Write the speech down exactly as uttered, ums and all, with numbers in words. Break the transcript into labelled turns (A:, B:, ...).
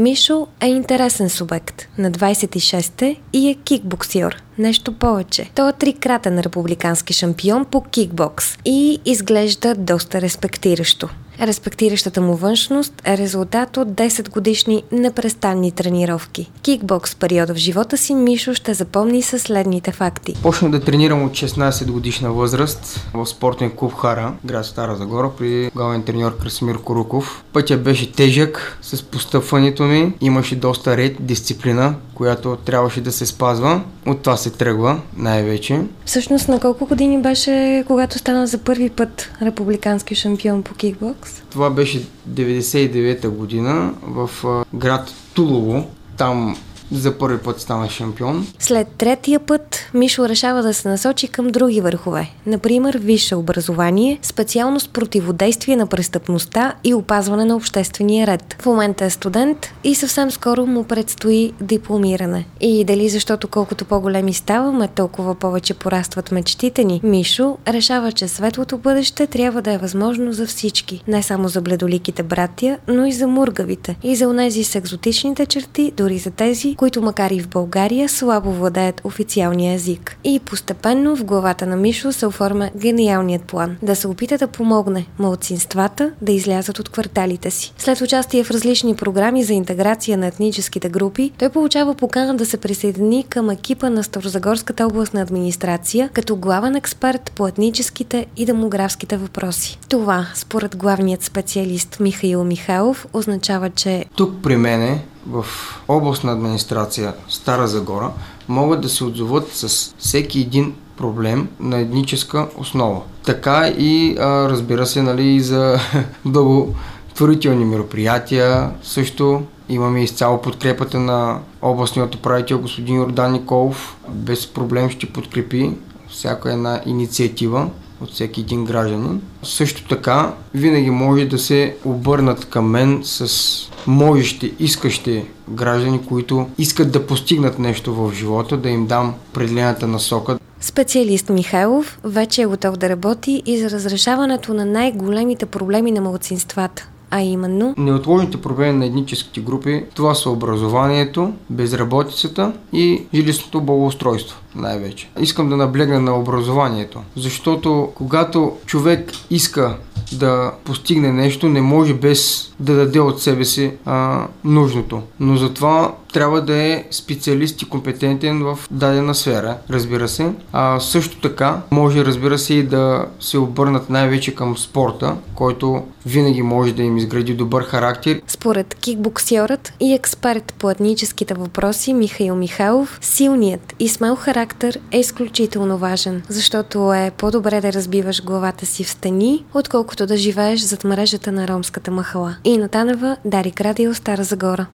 A: Мишо е интересен субект. На двайсет и шест е и е кикбоксьор. Нещо повече. Той е трикратен републикански шампион по кикбокс и изглежда доста респектиращо. Респектиращата му външност е резултат от десет годишни непрестанни тренировки. Кикбокс периода в живота си Мишо ще запомни със следните факти.
B: Почнах да тренирам от шестнайсет годишна възраст в спортен клуб Хара, град Стара Загора, при главен треньор Красимир Коруков. Пътя беше тежък с постъпването ми, имаше доста ред, дисциплина, която трябваше да се спазва. От това се тръгва най-вече.
A: Всъщност на колко години беше, когато стана за първи път републикански шампион по кикбокс?
B: Това беше деветдесет и девета година в а, град Тулово. Там за първи път стана шампион.
A: След третия път Мишо решава да се насочи към други върхове. Например, висше образование, специалност противодействие на престъпността и опазване на обществения ред. В момента е студент и съвсем скоро му предстои дипломиране. И дали защото колкото по-големи ставаме, толкова повече порастват мечтите ни, Мишо решава, че светлото бъдеще трябва да е възможно за всички. Не само за бледоликите братя, но и за мургавите. И за онези с екзотичните черти, дори за тези, които макар и в България слабо владеят официалния език. И постепенно в главата на Мишо се оформя гениалният план да се опита да помогне малцинствата да излязат от кварталите си. След участие в различни програми за интеграция на етническите групи, той получава покана да се присъедини към екипа на Старозагорската областна администрация като главен експерт по етническите и демографските въпроси. Това, според главният специалист Михаил Михайлов, означава, че
B: тук при мене в областна администрация Стара Загора могат да се отзоват с всеки един проблем на етническа основа. Така и а, разбира се, нали, и за благотворителни мероприятия. Също имаме изцяло подкрепата на областният управител господин Йордан Николов. Без проблем ще подкрепи всяка една инициатива от всеки един гражданин. Също така, винаги може да се обърнат към мен с можещи, искащи граждани, които искат да постигнат нещо в живота, да им дам определената насока.
A: Специалист Михайлов вече е готов да работи и за разрешаването на най-големите проблеми на малцинствата. А именно
B: неотложните проблеми на етническите групи, това са образованието, безработицата и жилищното благоустройство най-вече. Искам да наблегна на образованието, защото когато човек иска да постигне нещо, не може без да даде от себе си а, нужното. Но затова трябва да е специалист и компетентен в дадена сфера, разбира се. А също така може, разбира се, и да се обърнат най-вече към спорта, който винаги може да им изгради добър характер.
A: Според кикбоксьорът и експерт по етническите въпроси Михаил Михайлов, силният и смел характер е изключително важен, защото е по-добре да разбиваш главата си в стени, отколкото да живееш зад мрежата на ромската махала. Ина Танева, Дарик Радио, Стара Загора.